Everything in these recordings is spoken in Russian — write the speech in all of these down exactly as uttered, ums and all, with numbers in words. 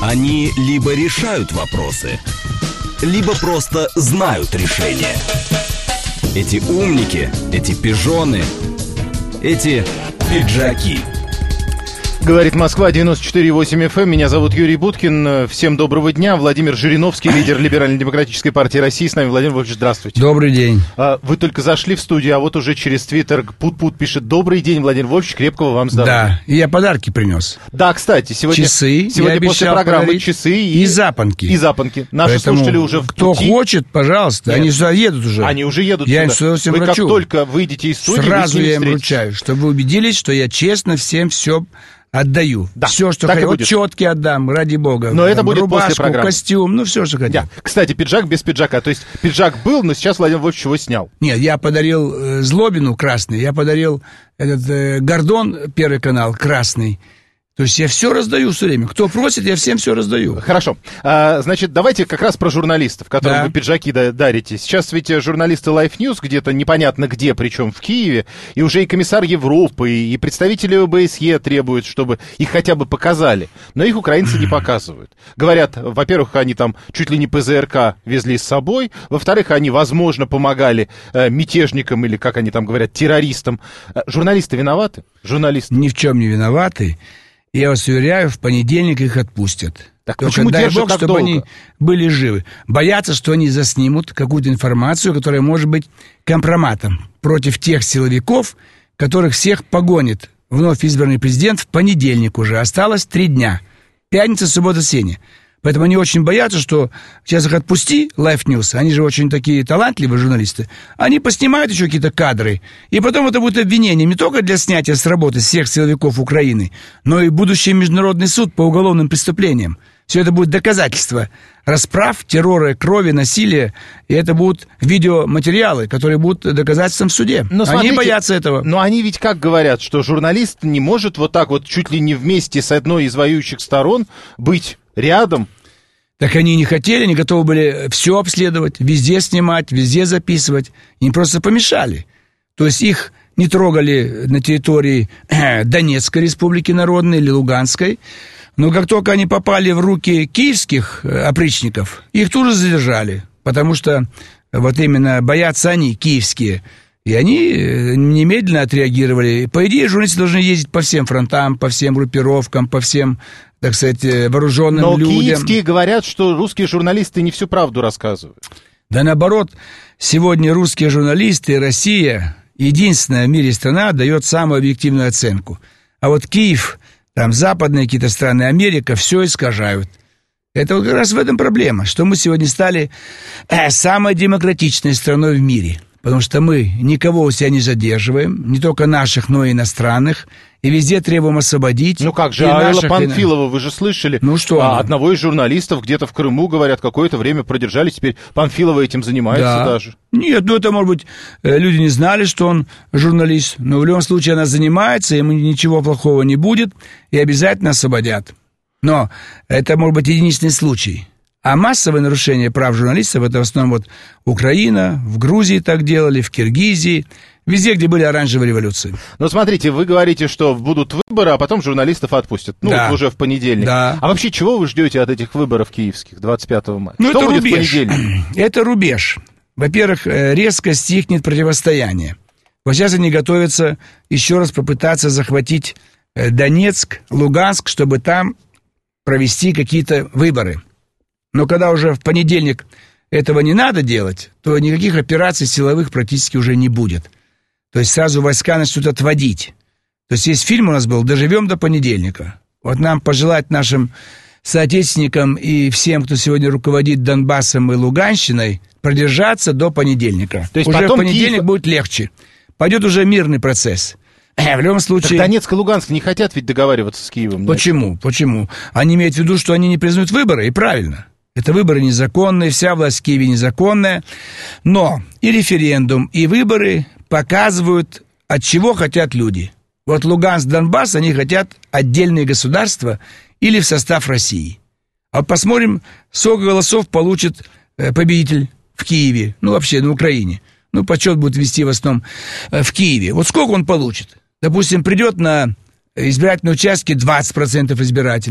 Они либо решают вопросы, либо просто знают решение. Эти умники, эти пижоны, эти пиджаки. Говорит Москва, девяносто четыре и восемь эф эм. Меня зовут Юрий Буткин. Всем доброго дня. Владимир Жириновский, лидер Либерально-демократической партии России. С нами. Владимир Владимирович, здравствуйте. Добрый день. Вы только зашли в студию, а вот уже через Твиттер Пут-Пут пишет: добрый день, Владимир Владимирович, крепкого вам здоровья. Да, и я подарки принес. Да, кстати, сегодня, часы, сегодня после программы часы и, и запонки. И запонки. Наши Поэтому слушатели уже в кто пути. хочет, пожалуйста, Нет. они сюда едут уже. Они уже едут я сюда. Им всем вы врачу. Как только выйдете из студии, сразу вы с ними я им встретитесь. вручаю, чтобы вы убедились, что я честно всем все отдаю. Да, все, что так и хотел. Вот будет. четки отдам, ради бога. Но это Там, будет рубашку, после программы. Костюм, ну все, что хотел. Да. Кстати, пиджак без пиджака. То есть пиджак был, но сейчас Владимир Владимирович его снял. Нет, я подарил э, Злобину красный, я подарил этот э, Гордон, Первый канал, красный. То есть я все раздаю все время. Кто просит, я всем все раздаю. Хорошо. А, значит, давайте как раз про журналистов, которым Да. вы пиджаки дарите. Сейчас ведь журналисты Life News где-то непонятно где, причем в Киеве, и уже и комиссар Европы, и представители о бэ эс е требуют, чтобы их хотя бы показали. Но их украинцы не показывают. Говорят, во-первых, они там чуть ли не пэ зэ эр ка везли с собой, во-вторых, они, возможно, помогали э, мятежникам или, как они там говорят, террористам. Э, журналисты виноваты? Журналисты. Ни в чем не виноваты. Я вас уверяю, в понедельник их отпустят. Так Только почему дай держат Бог, так чтобы долго? они были живы. Боятся, что они заснимут какую-то информацию, которая может быть компроматом против тех силовиков, которых всех погонит вновь избранный президент в понедельник уже. Осталось три дня. Пятница, суббота, воскресенье. Поэтому они очень боятся, что сейчас их отпусти, Life News, они же очень такие талантливые журналисты, они поснимают еще какие-то кадры, и потом это будет обвинение не только для снятия с работы всех силовиков Украины, но и будущий международный суд по уголовным преступлениям. Все это будет доказательство расправ, террора, крови, насилия, и это будут видеоматериалы, которые будут доказательством в суде. Но они смотрите, боятся этого. Но они ведь как говорят, что журналист не может вот так вот чуть ли не вместе с одной из воюющих сторон быть рядом. Так они не хотели, они готовы были все обследовать, везде снимать, везде записывать. Им просто помешали. То есть их не трогали на территории Донецкой республики народной или Луганской. Но как только они попали в руки киевских опричников, их тут же задержали. Потому что вот именно боятся они, киевские. И они немедленно отреагировали. По идее, журналисты должны ездить по всем фронтам, по всем группировкам, по всем, так сказать, вооруженным Но людям. Но киевские говорят, что русские журналисты не всю правду рассказывают. Да наоборот, сегодня русские журналисты и Россия, единственная в мире страна, дает самую объективную оценку. А вот Киев, там западные какие-то страны, Америка, все искажают. Это вот как раз в этом проблема, что мы сегодня стали э, самой демократичной страной в мире. Потому что мы никого у себя не задерживаем, не только наших, но и иностранных, и везде требуем освободить. Ну как же, и Алла наших, Панфилова, вы же слышали? Ну что а, она? одного из журналистов где-то в Крыму, говорят, какое-то время продержали, теперь Панфилова этим занимается Да. даже. Нет, ну это, может быть, люди не знали, что он журналист, но в любом случае она занимается, ему ничего плохого не будет, и обязательно освободят. Но это, может быть, единственный случай. А массовые нарушения прав журналистов, это в основном вот Украина, в Грузии так делали, в Киргизии, везде, где были оранжевые революции. Но смотрите, вы говорите, что будут выборы, а потом журналистов отпустят. Ну, Да. вот уже в понедельник. Да. А вообще, чего вы ждете от этих выборов киевских двадцать пятого мая? Ну, Что это будет рубеж. в понедельник? Это рубеж. Во-первых, резко стихнет противостояние. Вот сейчас они готовятся еще раз попытаться захватить Донецк, Луганск, чтобы там провести какие-то выборы. Но когда уже в понедельник этого не надо делать, то никаких операций силовых практически уже не будет. То есть сразу войска начнут отводить. То есть есть фильм у нас был «Доживем до понедельника». Вот нам пожелать нашим соотечественникам и всем, кто сегодня руководит Донбассом и Луганщиной, продержаться до понедельника. То есть уже потом в понедельник Киев... будет легче. Пойдет уже мирный процесс. В любом случае... Так Донецк и Луганск не хотят ведь договариваться с Киевом. Почему? Почему? Они имеют в виду, что они не признают выборы, и правильно. Это выборы незаконные, вся власть в Киеве незаконная. Но и референдум, и выборы показывают, от чего хотят люди. Вот Луганск, Донбасс, они хотят отдельные государства или в состав России. А вот посмотрим, сколько голосов получит победитель в Киеве, ну вообще на Украине. Ну, подсчет будет вести в основном в Киеве. Вот сколько он получит? Допустим, придет на избирательные участки двадцать процентов избирателей,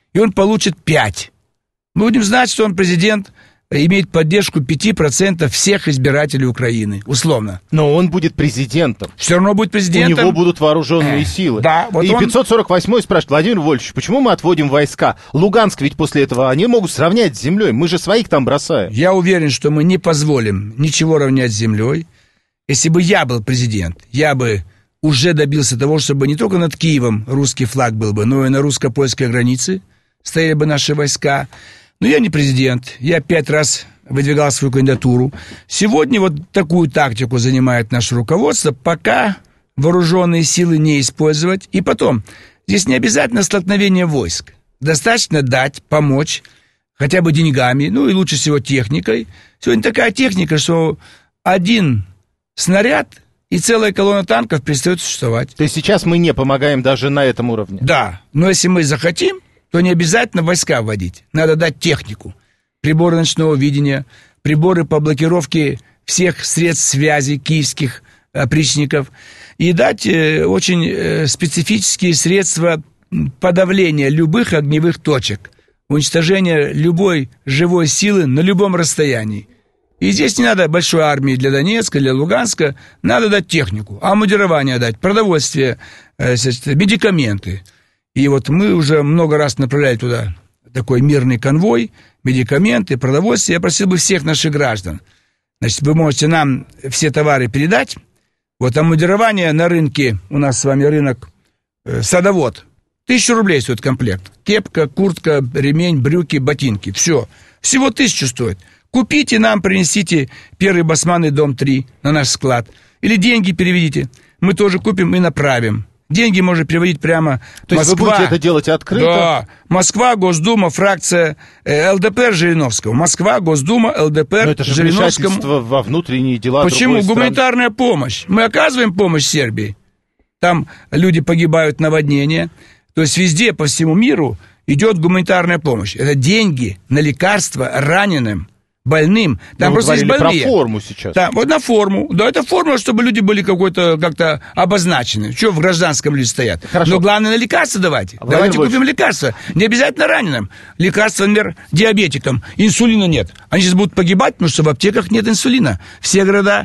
и он получит пять. Мы будем знать, что он президент, имеет поддержку пять процентов всех избирателей Украины, условно. Но он будет президентом. Все равно будет президентом. У него будут вооруженные силы. Да, вот и он... пятьсот сорок восьмой спрашивает: Владимир Вольфович, почему мы отводим войска? Луганск ведь после этого они могут сравнять с землей. Мы же своих там бросаем. Я уверен, что мы не позволим ничего равнять с землей. Если бы я был президент, я бы уже добился того, чтобы не только над Киевом русский флаг был бы, но и на русско-польской границе стояли бы наши войска. Но я не президент, я пять раз выдвигал свою кандидатуру. Сегодня вот такую тактику занимает наше руководство, пока вооруженные силы не использовать. И потом, здесь не обязательно столкновение войск. Достаточно дать, помочь, хотя бы деньгами, ну и лучше всего техникой. Сегодня такая техника, что один снаряд и целая колонна танков перестает существовать. То есть сейчас мы не помогаем даже на этом уровне? Да, но если мы захотим, то не обязательно войска вводить. Надо дать технику. Приборы ночного видения, приборы по блокировке всех средств связи киевских опричников. И дать э, очень э, специфические средства подавления любых огневых точек. Уничтожения любой живой силы на любом расстоянии. И здесь не надо большой армии для Донецка, для Луганска. Надо дать технику, аммундирование дать, продовольствие, э, медикаменты. И вот мы уже много раз направляли туда такой мирный конвой, медикаменты, продовольствие. Я просил бы всех наших граждан. Значит, вы можете нам все товары передать. Вот аммундирование на рынке, у нас с вами рынок э, Садовод. Тысячу рублей стоит комплект. Кепка, куртка, ремень, брюки, ботинки. Все. Всего тысячу стоит. Купите нам, принесите первый басманный дом три на наш склад. Или деньги переведите. Мы тоже купим и направим. Деньги можно переводить прямо. То есть Москва, вы будете это делать открыто? Да. Москва, Госдума, фракция э, ЛДПР Жириновского. Москва, Госдума, ЛДПР Но это же Жириновскому. вмешательство во внутренние дела. Почему? Гуманитарная помощь. Мы оказываем помощь Сербии. Там люди погибают, наводнения. То есть везде, по всему миру идет гуманитарная помощь. Это деньги на лекарства раненым, больным. Там мы просто есть больные. Про форму сейчас. Да, вот на форму. Да, это форма, чтобы люди были какой-то как-то обозначены. Что в гражданском люди стоят? Хорошо. Но главное, на лекарства давайте. Владимир давайте Вольфович. купим лекарства. Не обязательно раненым. Лекарства, например, диабетикам. Инсулина нет. Они сейчас будут погибать, потому что в аптеках нет инсулина. Все города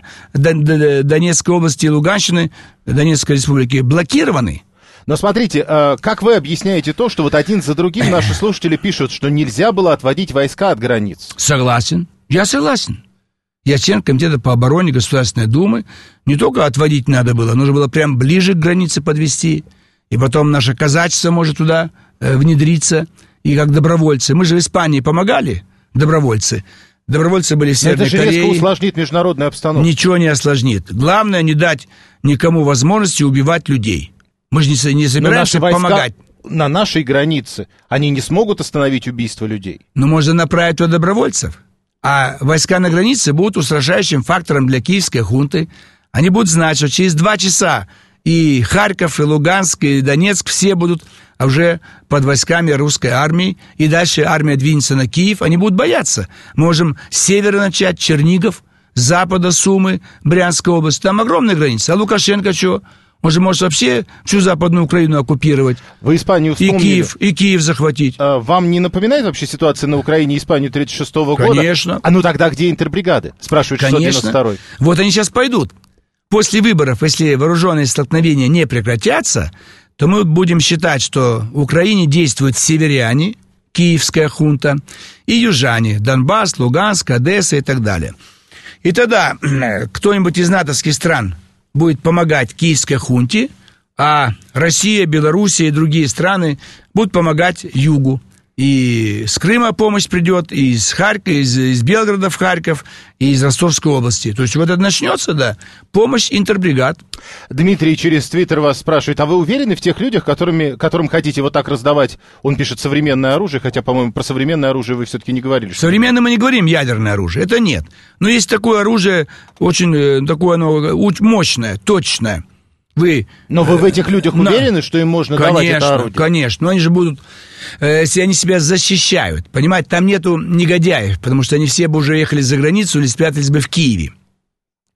Донецкой области и Луганщины, Донецкой республики блокированы. Но смотрите, как вы объясняете то, что вот один за другим наши слушатели пишут, что нельзя было отводить войска от границ? Согласен. Я согласен. Я член комитета по обороне Государственной Думы. Не только отводить надо было, нужно было прям ближе к границе подвести. И потом наше казачество может туда э, внедриться. И как добровольцы. Мы же в Испании помогали, добровольцы. Добровольцы были в Северной Корее. Это же резко усложнит международную обстановку. Ничего не осложнит. Главное, не дать никому возможности убивать людей. Мы же не, не собираемся войска помогать. На нашей границе они не смогут остановить убийство людей. Но можно направить туда добровольцев. А войска на границе будут устрашающим фактором для киевской хунты. Они будут знать, что через два часа и Харьков, и Луганск, и Донецк все будут уже под войсками русской армии. И дальше армия двинется на Киев. Они будут бояться. Мы можем с севера начать, Чернигов, с запада Сумы, Брянская область. Там огромная граница. А Лукашенко что? Он же может вообще всю Западную Украину оккупировать. Вы Испанию вспомнили. И Киев, и Киев захватить. А, вам не напоминает вообще ситуация на Украине и Испанию тридцать шестого года? Конечно. А ну тогда где интербригады? Спрашивает шестьсот девяносто второй. Вот они сейчас пойдут. После выборов, если вооруженные столкновения не прекратятся, то мы будем считать, что в Украине действуют северяне, киевская хунта, и южане, Донбасс, Луганск, Одесса и так далее. И тогда кто-нибудь из натовских стран будет помогать киевской хунте, а Россия, Белоруссия и другие страны будут помогать югу. И с Крыма помощь придет, и из Харькова, из, из Белгорода в Харьков, и из Ростовской области. То есть вот это начнется, да, помощь интербригад. Дмитрий через Твиттер вас спрашивает, а вы уверены в тех людях, которыми, которым хотите вот так раздавать, он пишет, современное оружие, хотя, по-моему, про современное оружие вы все-таки не говорили. Что современное мы не говорим, ядерное оружие, это нет. Но есть такое оружие, очень такое оно мощное, точное. Вы, Но вы в этих людях уверены, что им можно конечно, давать это орудие? Конечно, но они же будут, э, если они себя защищают, понимаете, там нету негодяев, потому что они все бы уже ехали за границу или спрятались бы в Киеве.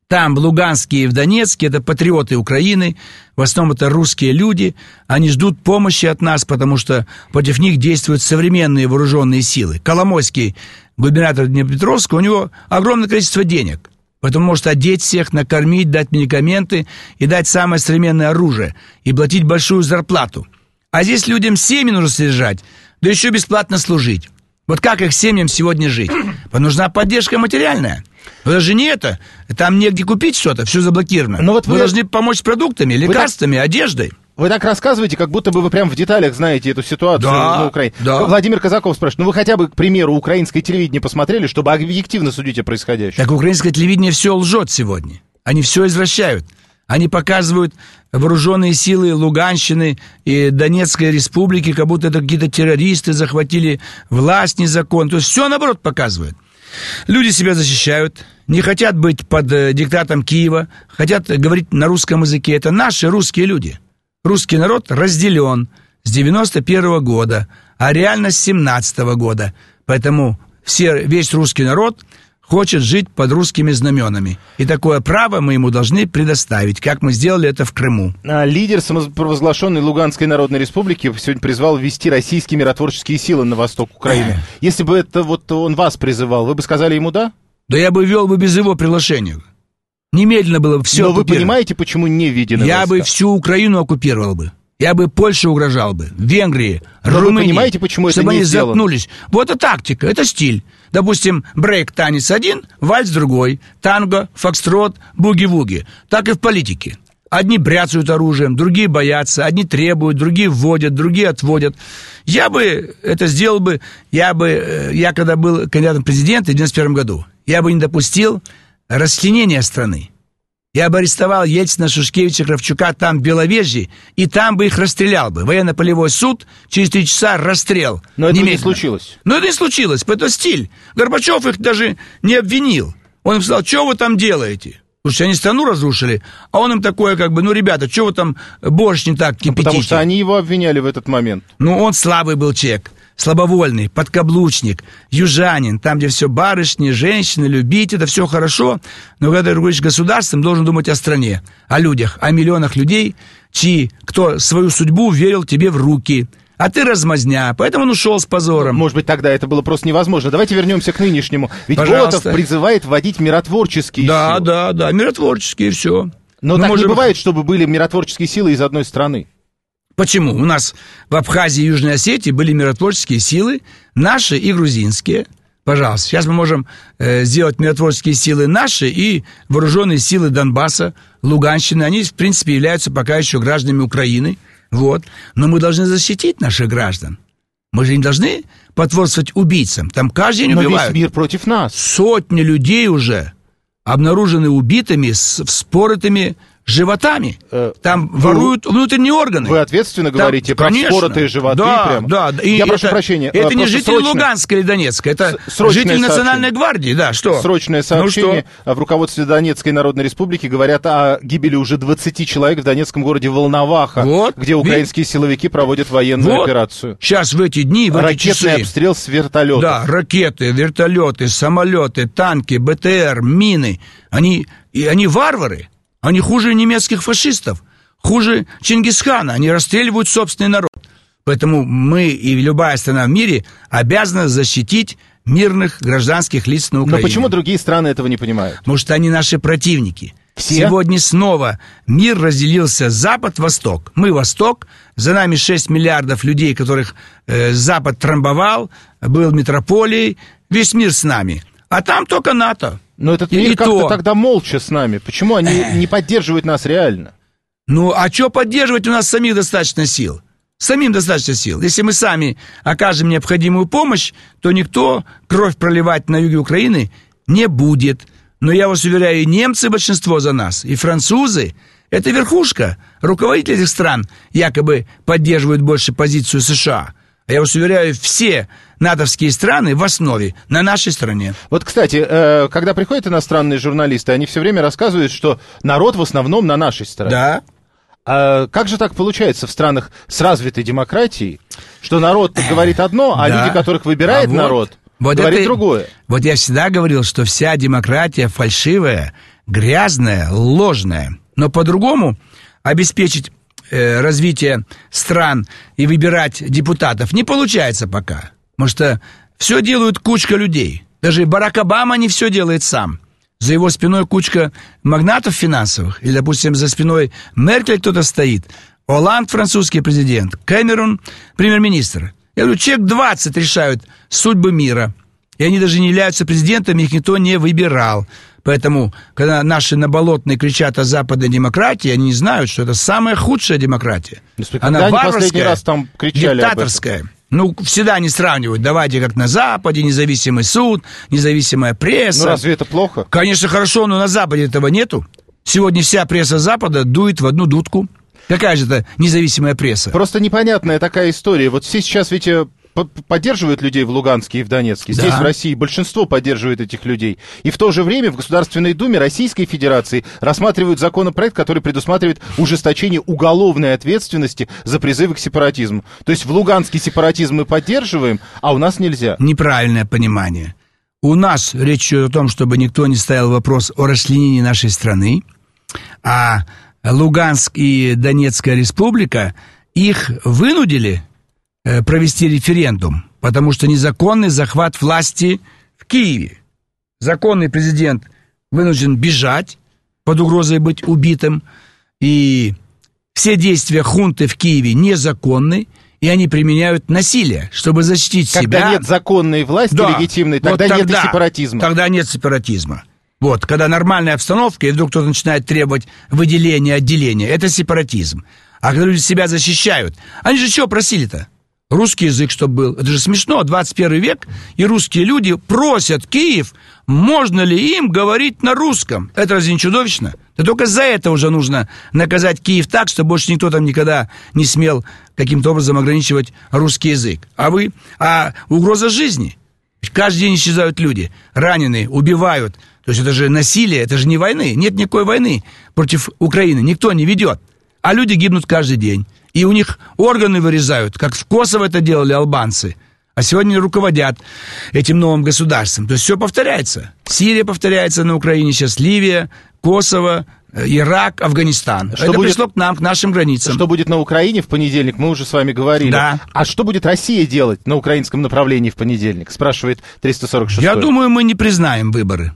Там, в Луганске и в Донецке, это патриоты Украины, в основном это русские люди, они ждут помощи от нас, потому что против них действуют современные вооруженные силы. Коломойский, губернатор Днепропетровска, у него огромное количество денег, поэтому может одеть всех, накормить, дать медикаменты и дать самое современное оружие, и платить большую зарплату. А здесь людям семьи нужно содержать, да еще бесплатно служить. Вот как их семьям сегодня жить? Нужна поддержка материальная. Но даже не это. Там негде купить что-то, все заблокировано. Но вот вы... вы должны помочь с продуктами, лекарствами, так... одеждой. Вы так рассказываете, как будто бы вы прям в деталях знаете эту ситуацию да, на Украине. Да. Владимир Казаков спрашивает, ну вы хотя бы, к примеру, украинское телевидение посмотрели, чтобы объективно судить о происходящем? Так украинское телевидение все лжет сегодня. Они все извращают. Они показывают вооруженные силы Луганщины и Донецкой республики, как будто это какие-то террористы захватили власть незаконно. То есть все наоборот показывают. Люди себя защищают, не хотят быть под э, диктатом Киева, хотят говорить на русском языке. Это наши русские люди. Русский народ разделен с девяносто первого года, а реально с семнадцатого года. Поэтому все, весь русский народ хочет жить под русскими знаменами. И такое право мы ему должны предоставить, как мы сделали это в Крыму. А лидер самопровозглашенной Луганской Народной Республики сегодня призвал ввести российские миротворческие силы на восток Украины. Если бы это вот он вас призывал, вы бы сказали ему «да»? Да я бы вел бы без его приглашения. Немедленно было бы все Но вы понимаете, почему не введены Я войска? бы всю Украину оккупировал бы. Я бы Польше угрожал бы, Венгрии, Но Румынии. Вы понимаете, почему это чтобы не они сделано? заткнулись. Вот это тактика, это стиль. Допустим, брейк-танец один, вальс другой, танго, фокстрот, буги-вуги. Так и в политике. Одни бряцают оружием, другие боятся, одни требуют, другие вводят, другие отводят. Я бы это сделал бы, я бы, я когда был кандидатом в президенты в девяносто первом году, я бы не допустил расчленения страны. Я бы арестовал Ельцина, Шушкевича, Кравчука там, в Беловежье, и там бы их расстрелял бы. Военно-полевой суд, через три часа расстрел. Но это не случилось. Но это не случилось, это стиль. Горбачев их даже не обвинил. Он им сказал, что вы там делаете? Потому что они страну разрушили, а он им такое как бы, ну, ребята, что вы там борщ не так кипятите? Ну, потому что они его обвиняли в этот момент. Ну, он слабый был человек. Слабовольный, подкаблучник, южанин, там, где все барышни, женщины, любить, это все хорошо, но когда ты руководишь государством, должен думать о стране, о людях, о миллионах людей, чьи, кто свою судьбу верил тебе в руки, а ты размазня, поэтому он ушел с позором. Может быть, тогда это было просто невозможно. Давайте вернемся к нынешнему. Ведь Пожалуйста. Болотов призывает вводить миротворческие да, силы. Да, да, да, миротворческие, все. Но Мы так можем... не бывает, чтобы были миротворческие силы из одной страны. Почему? У нас в Абхазии и Южной Осетии были миротворческие силы, наши и грузинские. Пожалуйста, сейчас мы можем э, сделать миротворческие силы наши и вооруженные силы Донбасса, Луганщины. Они, в принципе, являются пока еще гражданами Украины. Вот. Но мы должны защитить наших граждан. Мы же не должны потворствовать убийцам. Там каждый день Но убивают. весь мир против нас. Сотни людей уже обнаружены убитыми с вспоротыми животами. Э, Там вы, воруют внутренние органы. Вы ответственно Там, говорите про конечно, вспоротые животы? Да, прямо. да. И Я это, прошу прощения. Это не жители срочно, Луганска или Донецка, это жители Национальной гвардии. Да, что? Срочное сообщение. Ну, в руководстве Донецкой Народной Республики говорят о гибели уже двадцати человек в донецком городе Волноваха, вот, где украинские ви... силовики проводят военную вот. операцию. Сейчас в эти дни, в эти Ракетный часы... обстрел с вертолетов. Да, ракеты, вертолеты, самолеты, танки, БТР, мины. Они, и они варвары. Они хуже немецких фашистов, хуже Чингисхана. Они расстреливают собственный народ. Поэтому мы и любая страна в мире обязана защитить мирных гражданских лиц на Украине. Но почему другие страны этого не понимают? Потому что они наши противники. Все? Сегодня снова мир разделился Запад-Восток. Мы Восток, за нами шесть миллиардов людей, которых э, Запад трамбовал, был метрополией, весь мир с нами. А там только НАТО. Но этот мир как-то тогда молча с нами. Почему они не поддерживают нас реально? Ну, а что поддерживать? У нас самих достаточно сил. Самим достаточно сил. Если мы сами окажем необходимую помощь, то никто кровь проливать на юге Украины не будет. Но я вас уверяю, и немцы большинство за нас, и французы. Это верхушка. Руководители этих стран якобы поддерживают больше позицию США. А я вас уверяю, все натовские страны в основе на нашей стране. Вот, кстати, когда приходят иностранные журналисты, они все время рассказывают, что народ в основном на нашей стороне. Да. А как же так получается в странах с развитой демократией, что народ говорит одно, а да. люди, которых выбирает а вот, народ, вот говорит это, другое? Вот я всегда говорил, что вся демократия фальшивая, грязная, ложная. Но по-другому обеспечить э, развитие стран и выбирать депутатов не получается пока. Потому что все делают кучка людей. Даже Барак Обама не все делает сам. За его спиной кучка магнатов финансовых. Или, допустим, за спиной Меркель кто-то стоит. Олланд, французский президент. Кэмерон, премьер-министр. Я говорю, человек двадцать решают судьбы мира. И они даже не являются президентами, их никто не выбирал. Поэтому, когда наши наболотные кричат о западной демократии, они не знают, что это самая худшая демократия. Она варварская, раз там кричали диктаторская. Ну, всегда они сравнивают. Давайте как на Западе, независимый суд, независимая пресса. Ну, разве это плохо? Конечно, хорошо, но на Западе этого нету. Сегодня вся пресса Запада дует в одну дудку. Какая же это независимая пресса? Просто непонятная такая история. Вот все сейчас ведь поддерживают людей в Луганске и в Донецке. Здесь, да, в России большинство поддерживает этих людей. И в то же время в Государственной Думе Российской Федерации рассматривают законопроект, который предусматривает ужесточение уголовной ответственности за призывы к сепаратизму. То есть в Луганске сепаратизм мы поддерживаем, а у нас нельзя. Неправильное понимание. У нас речь идет о том, чтобы никто не ставил вопрос о расчленении нашей страны, а Луганск и Донецкая республика, их вынудили провести референдум, потому что незаконный захват власти в Киеве. Законный президент вынужден бежать под угрозой быть убитым, и все действия хунты в Киеве незаконны, и они применяют насилие, чтобы защитить когда себя. Когда нет законной власти, да, легитимной, тогда, вот тогда нет сепаратизма. Тогда нет сепаратизма. Вот, когда нормальная обстановка, и вдруг кто-то начинает требовать выделения, отделения, это сепаратизм. А когда люди себя защищают, они же чего просили-то? Русский язык, чтобы был. Это же смешно, двадцать первый век, и русские люди просят Киев, можно ли им говорить на русском. Это разве не чудовищно? Да только за это уже нужно наказать Киев так, что больше никто там никогда не смел каким-то образом ограничивать русский язык. А вы? А угроза жизни. Каждый день исчезают люди, раненые, убивают. То есть это же насилие, это же не войны. Нет никакой войны против Украины, никто не ведет. А люди гибнут каждый день. И у них органы вырезают, как в Косово это делали албанцы. А сегодня руководят этим новым государством. То есть все повторяется. Сирия повторяется на Украине, сейчас Ливия, Косово, Ирак, Афганистан. Что это будет, пришло к нам, к нашим границам. Что будет на Украине в понедельник, мы уже с вами говорили. Да. А что будет Россия делать на украинском направлении в понедельник, спрашивает триста сорок шестой. Я думаю, мы не признаем выборы.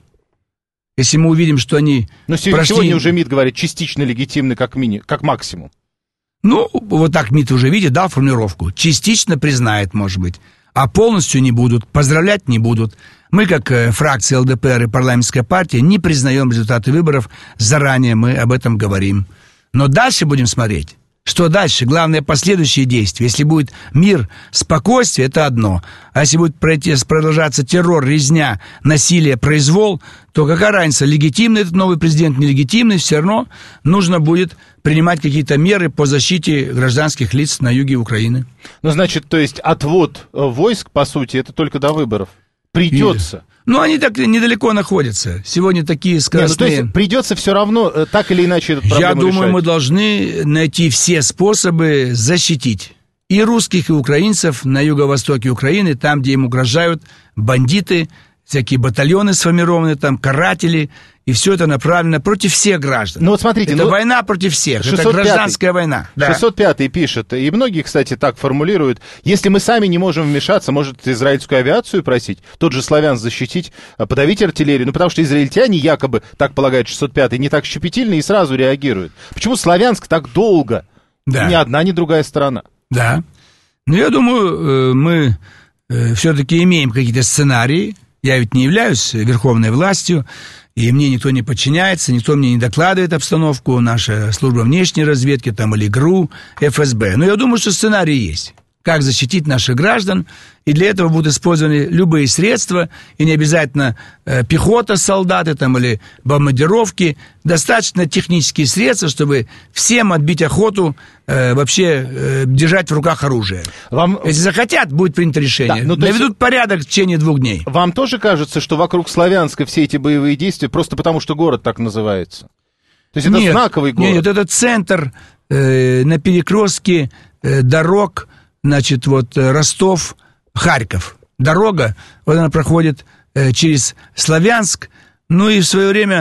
Если мы увидим, что они Но сегодня, прошли... сегодня уже МИД говорит, частично легитимны как, мини... как максимум. Ну, вот так МИД уже видит, дал формулировку. Частично признает, может быть, а полностью не будут, поздравлять не будут. Мы, как э, фракция ЛДПР и парламентская партия, не признаем результаты выборов, заранее мы об этом говорим. Но дальше будем смотреть. Что дальше? Главное, последующие действия. Если будет мир, спокойствие, это одно. А если будет продолжаться террор, резня, насилие, произвол, то какая разница, легитимный этот новый президент, нелегитимный, все равно нужно будет принимать какие-то меры по защите гражданских лиц на юге Украины. Ну, значит, то есть отвод войск, по сути, это только до выборов. Придется. И... Ну, они так недалеко находятся. Сегодня такие скоростные... Нет, ну, то есть придется все равно так или иначе эту проблему Я думаю, решать. Мы должны найти все способы защитить и русских, и украинцев на юго-востоке Украины, там, где им угрожают бандиты, всякие батальоны сформированы, там, каратели, и все это направлено против всех граждан. Ну вот смотрите, это ну, война против всех, это гражданская война. Да. шестьсот пятый пишет, и многие, кстати, так формулируют, если мы сами не можем вмешаться, может, израильскую авиацию просить, тот же славян защитить, подавить артиллерию, ну потому что израильтяне якобы, так полагает шестьсот пятый, не так щепетильны и сразу реагируют. Почему Славянск так долго? Да. Ни одна, ни другая сторона. Да. Ну, я думаю, мы все-таки имеем какие-то сценарии. Я ведь не являюсь верховной властью, и мне никто не подчиняется, никто мне не докладывает обстановку, наша служба внешней разведки, там, или ГРУ, эф эс бэ. Но я думаю, что сценарий есть. Как защитить наших граждан, и для этого будут использованы любые средства, и не обязательно э, пехота, солдаты там, или бомбардировки, достаточно технические средства, чтобы всем отбить охоту, э, вообще э, держать в руках оружие. Вам... Если захотят, будет принято решение. Да, ну, наведут есть... порядок в течение двух дней. Вам тоже кажется, что вокруг Славянска все эти боевые действия просто потому, что город так называется? То есть это нет, знаковый город? Нет, это центр э, на перекрестке э, дорог, значит, вот Ростов, Харьков. Дорога, вот она проходит э, через Славянск. Ну и в свое время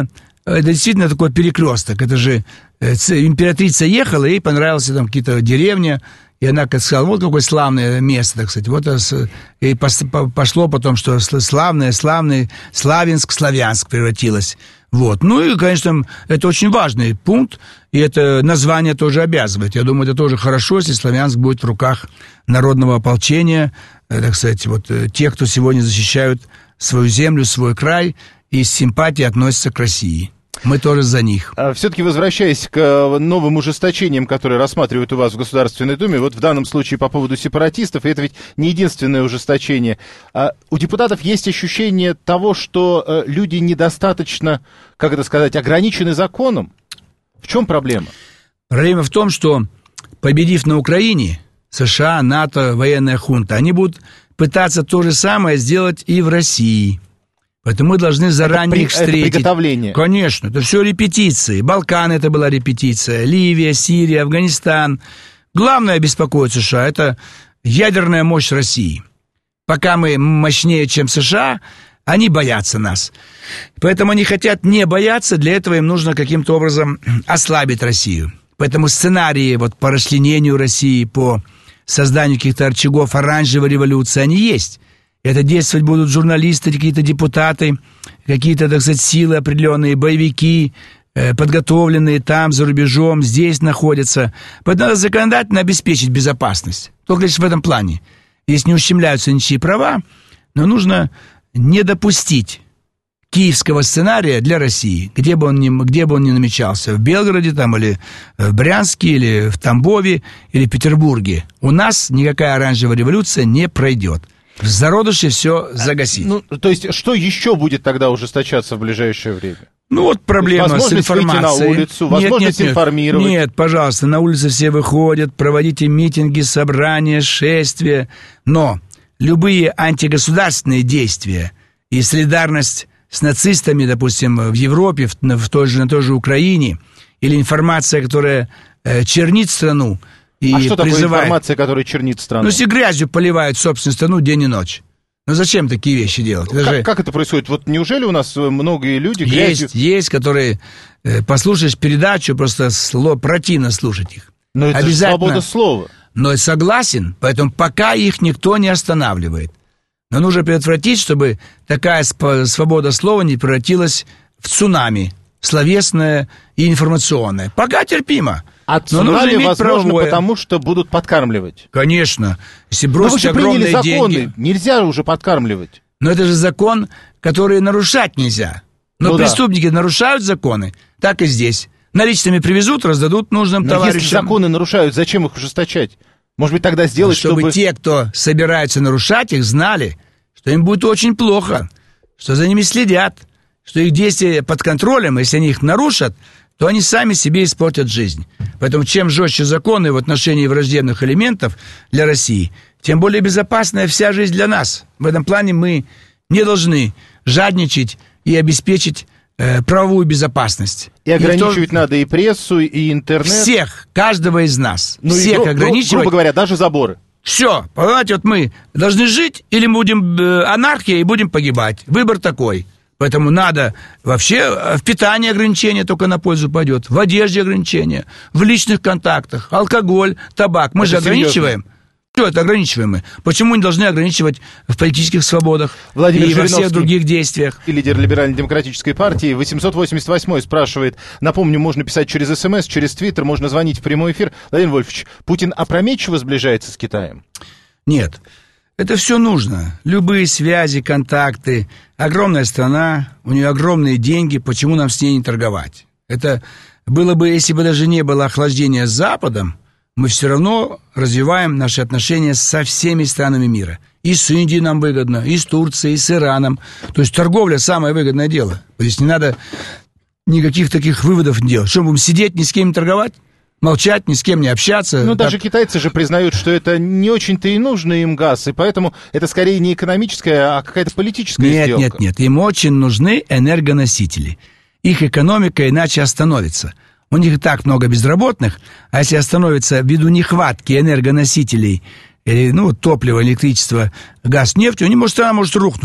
это действительно такой перекресток. Это же императрица ехала, ей понравилась там какие-то деревни, и она сказала, вот какое славное место, так сказать. Вот и пошло потом, что славное, славное, Славянск, Славянск превратилось. Вот. Ну и, конечно, это очень важный пункт, и это название тоже обязывает. Я думаю, это тоже хорошо, если Славянск будет в руках народного ополчения, так сказать, вот тех, кто сегодня защищают свою землю, свой край, и с симпатией относятся к России. Мы тоже за них. Все-таки возвращаясь к новым ужесточениям, которые рассматривают у вас в Государственной Думе, вот в данном случае по поводу сепаратистов, и это ведь не единственное ужесточение. У депутатов есть ощущение того, что люди недостаточно, как это сказать, ограничены законом. В чем проблема? Проблема в том, что, победив на Украине, США, НАТО, военная хунта, они будут пытаться то же самое сделать и в России. Поэтому мы должны заранее это их встретить. Это приготовление. Конечно, это все репетиции. Балканы — это была репетиция, Ливия, Сирия, Афганистан. Главное беспокоит США — это ядерная мощь России. Пока мы мощнее, чем США, они боятся нас. Поэтому они хотят не бояться, для этого им нужно каким-то образом ослабить Россию. Поэтому сценарии вот по расчленению России, по созданию каких-то рычагов оранжевой революции, они есть. Это действовать будут журналисты, какие-то депутаты, какие-то, так сказать, силы определенные, боевики, э, подготовленные там, за рубежом, здесь находятся. Поэтому надо законодательно обеспечить безопасность. Только лишь в этом плане. Если не ущемляются ничьи права, но нужно не допустить киевского сценария для России, где бы он ни, где бы он ни намечался, в Белгороде там, или в Брянске, или в Тамбове, или в Петербурге. У нас никакая оранжевая революция не пройдет. В зародыше все загасить. Ну, то есть, что еще будет тогда ужесточаться в ближайшее время? Ну, вот проблема с информацией. Возможность выйти на улицу, возможность нет, нет, информировать. Нет, пожалуйста, на улице все выходят, проводите митинги, собрания, шествия. Но любые антигосударственные действия и солидарность с нацистами, допустим, в Европе, в, в той же, на той же Украине, или информация, которая э, чернит страну, и а что призывает... такое информация, которая чернит страну? Ну, если грязью поливают собственную страну день и ночь. Ну, зачем такие вещи делать? Это как, же... как это происходит? Вот неужели у нас многие люди грязью... Есть, есть, которые... Э, послушаешь передачу, просто сло, противно слушать их. Но это же свобода слова. Но я согласен, поэтому пока их никто не останавливает. Но нужно предотвратить, чтобы такая свобода слова не превратилась в цунами, словесное и информационное. Пока терпимо. А цунами возможно, правовое. Потому что будут подкармливать. Конечно. Если бросить огромные огромные законы, деньги... нельзя уже подкармливать. Но это же закон, который нарушать нельзя. Но ну преступники да. нарушают законы, так и здесь. Наличными привезут, раздадут нужным Но товарищам. Если законы нарушают, зачем их ужесточать? Может быть, тогда сделать, чтобы... чтобы... те, кто собираются нарушать их, знали, что им будет очень плохо, что за ними следят, что их действия под контролем, если они их нарушат, то они сами себе испортят жизнь. Поэтому чем жестче законы в отношении враждебных элементов для России, тем более безопасная вся жизнь для нас. В этом плане мы не должны жадничать и обеспечить э, правовую безопасность. И ограничивать и то... надо и прессу, и интернет. Всех, каждого из нас. Ну, всех и, ограничивать. Грубо говоря, даже заборы. Все, понимаете, вот мы должны жить, или мы будем э, анархия и будем погибать. Выбор такой. Поэтому надо вообще в питании ограничения только на пользу пойдет, в одежде ограничения, в личных контактах, алкоголь, табак. Мы это же ограничиваем. Все это ограничиваем мы. Почему не должны ограничивать в политических свободах Владимир и во всех Жириновский, других действиях? Лидер Либерально-демократической партии, восемьсот восемьдесят восемь спрашивает, напомню, можно писать через СМС, через Твиттер, можно звонить в прямой эфир. Владимир Вольфович, Путин опрометчиво сближается с Китаем? Нет. Это все нужно. Любые связи, контакты. Огромная страна, у нее огромные деньги. Почему нам с ней не торговать? Это было бы, если бы даже не было охлаждения с Западом, мы все равно развиваем наши отношения со всеми странами мира. И с Индией нам выгодно, и с Турцией, и с Ираном. То есть торговля – самое выгодное дело. Здесь не надо никаких таких выводов делать. Что, будем сидеть, ни с кем не торговать? Молчать, ни с кем не общаться. Ну, так... даже китайцы же признают, что это не очень-то и нужно им газ, и поэтому это скорее не экономическая, а какая-то политическая нет, сделка. Нет, нет, нет. Им очень нужны энергоносители. Их экономика иначе остановится. У них и так много безработных, а если остановится ввиду нехватки энергоносителей, или, ну, топлива, электричества, газ, нефть, у них может, страна может рухнуть.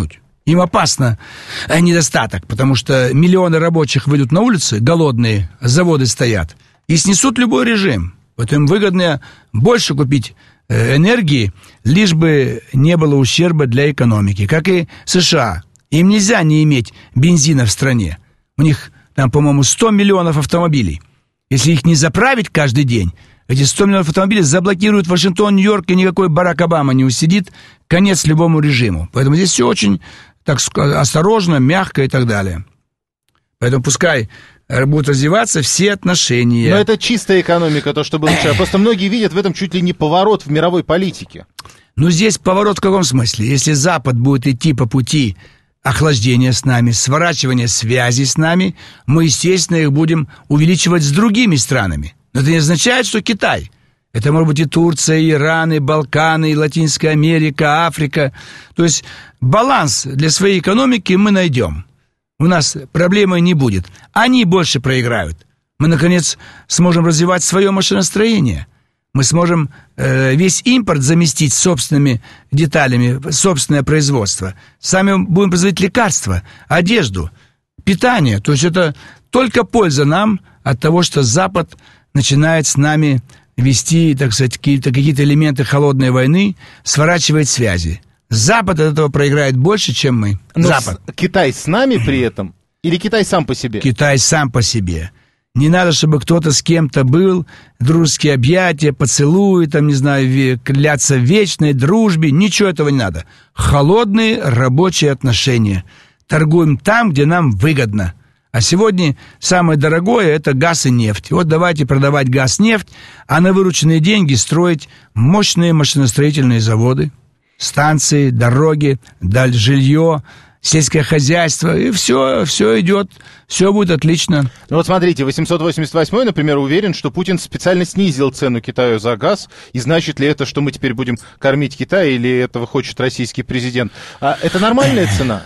Им опасно недостаток, потому что миллионы рабочих выйдут на улицы, голодные, заводы стоят, и снесут любой режим. Поэтому им выгодно больше купить энергии, лишь бы не было ущерба для экономики, как и США. Им нельзя не иметь бензина в стране. У них там, по-моему, сто миллионов автомобилей. Если их не заправить каждый день, эти сто миллионов автомобилей заблокируют Вашингтон, Нью-Йорк, и никакой Барак Обама не усидит. Конец любому режиму. Поэтому здесь все очень так осторожно, мягко и так далее. Поэтому пускай будут развиваться все отношения. Но это чистая экономика, то, что было вчера. Просто многие видят в этом чуть ли не поворот в мировой политике. Ну, здесь поворот в каком смысле? Если Запад будет идти по пути охлаждения с нами, сворачивания связей с нами, мы, естественно, их будем увеличивать с другими странами. Но это не означает, что Китай. Это может быть и Турция, и Иран, и Балканы, и Латинская Америка, Африка. То есть баланс для своей экономики мы найдем. У нас проблемы не будет. Они больше проиграют. Мы, наконец, сможем развивать свое машиностроение. Мы сможем э, весь импорт заместить собственными деталями, собственное производство. Сами будем производить лекарства, одежду, питание. То есть это только польза нам от того, что Запад начинает с нами вести, так сказать, какие-то, какие-то элементы холодной войны, сворачивать связи. Запад от этого проиграет больше, чем мы. Но Запад. С, Китай с нами при этом? Или Китай сам по себе? Китай сам по себе. Не надо, чтобы кто-то с кем-то был, дружеские объятия, поцелуи, там, не знаю, кляться в вечной дружбе. Ничего этого не надо. Холодные рабочие отношения. Торгуем там, где нам выгодно. А сегодня самое дорогое – это газ и нефть. Вот давайте продавать газ, нефть, а на вырученные деньги строить мощные машиностроительные заводы, станции, дороги, даль, жилье, сельское хозяйство, и все, все идет, все будет отлично. Ну вот смотрите, восемьсот восемьдесят восьмой, например, уверен, что Путин специально снизил цену Китаю за газ, и значит ли это, что мы теперь будем кормить Китай, или этого хочет российский президент? А это нормальная цена?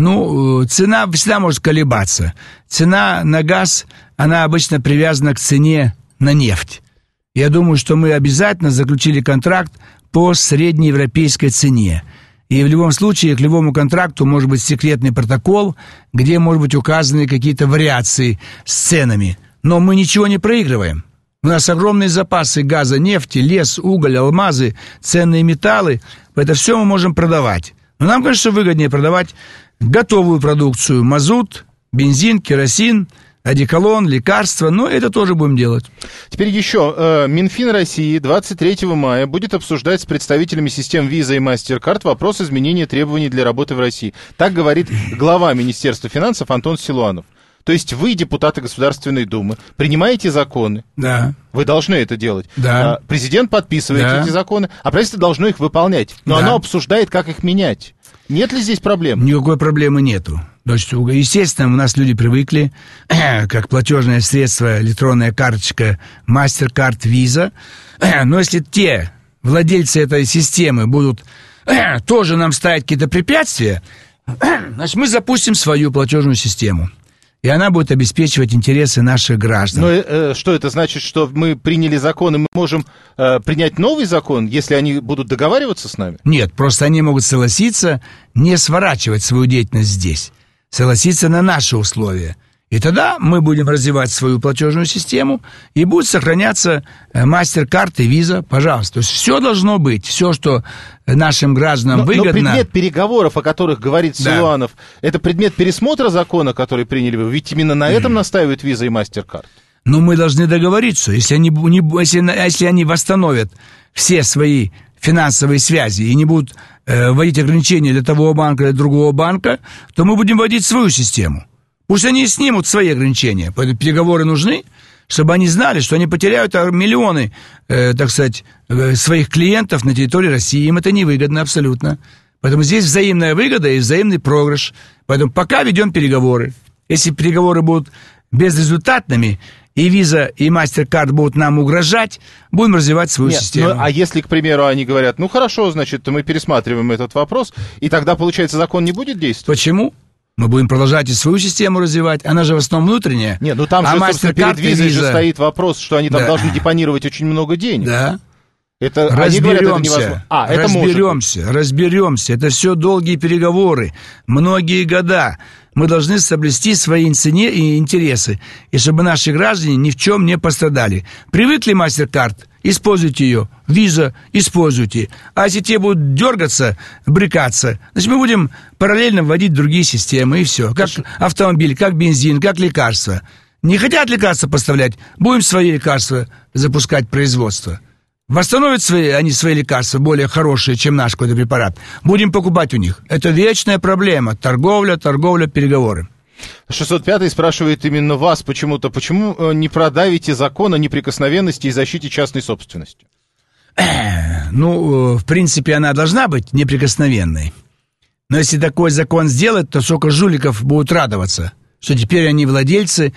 Ну, цена всегда может колебаться. Цена на газ, она обычно привязана к цене на нефть. Я думаю, что мы обязательно заключили контракт по среднеевропейской цене. И в любом случае к любому контракту может быть секретный протокол, где, может быть, указаны какие-то вариации с ценами. Но мы ничего не проигрываем. У нас огромные запасы газа, нефти, лес, уголь, алмазы, ценные металлы. Это все мы можем продавать. Но нам, конечно, выгоднее продавать готовую продукцию. Мазут, бензин, керосин, одеколон, лекарства, но это тоже будем делать. Теперь еще. Э, Минфин России двадцать третьего мая будет обсуждать с представителями систем Visa и MasterCard вопрос изменения требований для работы в России. Так говорит глава Министерства финансов Антон Силуанов. То есть вы, депутаты Государственной Думы, принимаете законы. Да. Вы должны это делать. Да. А, президент подписывает Да. эти законы, а правительство должно их выполнять. Но Да. оно обсуждает, как их менять. Нет ли здесь проблем? Никакой проблемы нету. То есть, естественно, у нас люди привыкли, как платежное средство, электронная карточка MasterCard, Visa. Но если те владельцы этой системы будут тоже нам ставить какие-то препятствия, значит, мы запустим свою платежную систему. И она будет обеспечивать интересы наших граждан. Но э, что это значит, что мы приняли закон, и мы можем э, принять новый закон, если они будут договариваться с нами? Нет, просто они могут согласиться не сворачивать свою деятельность здесь, согласиться на наши условия. И тогда мы будем развивать свою платежную систему, и будет сохраняться MasterCard и Visa, пожалуйста. То есть все должно быть, все, что нашим гражданам но, выгодно. Но предмет переговоров, о которых говорит Да. Силуанов, это предмет пересмотра закона, который приняли вы? Ведь именно на этом настаивают Visa и MasterCard. Но мы должны договориться. Если они, не, если, если они восстановят все свои финансовые связи и не будут э, вводить ограничения для того банка или другого банка, то мы будем вводить свою систему. Пусть они снимут свои ограничения. Поэтому переговоры нужны, чтобы они знали, что они потеряют миллионы, э, так сказать, э, своих клиентов на территории России. Им это невыгодно абсолютно. Поэтому здесь взаимная выгода и взаимный проигрыш. Поэтому пока ведем переговоры. Если переговоры будут безрезультатными, и Visa, и MasterCard будут нам угрожать, будем развивать свою Нет, систему. Ну, а если, к примеру, они говорят, ну хорошо, значит, мы пересматриваем этот вопрос, и тогда, получается, закон не будет действовать? Почему? Мы будем продолжать и свою систему развивать. Она же в основном внутренняя. Нет, ну там а же, собственно, перед MasterCard и Visa же Visa... стоит вопрос, что они там Да. должны депонировать очень много денег. Да. Это, разберемся, они говорят, это невозможно. А, это разберемся, может быть. разберемся. Это все долгие переговоры, многие года. Мы должны соблюсти свои интересы, и чтобы наши граждане ни в чем не пострадали. Привыкли MasterCard? Используйте ее. Visa используйте. А если те будут дергаться, брыкаться, значит, мы будем параллельно вводить другие системы, и все. Как автомобиль, как бензин, как лекарства. Не хотят лекарства поставлять? Будем свои лекарства запускать производство. Восстановят свои, они свои лекарства более хорошие, чем наш какой-то препарат. Будем покупать у них. Это вечная проблема. Торговля, торговля, переговоры. шестьсот пятый спрашивает именно вас почему-то. Почему не продавите закон о неприкосновенности и защите частной собственности? Ну, в принципе, она должна быть неприкосновенной. Но если такой закон сделать, то сколько жуликов будут радоваться, что теперь они владельцы,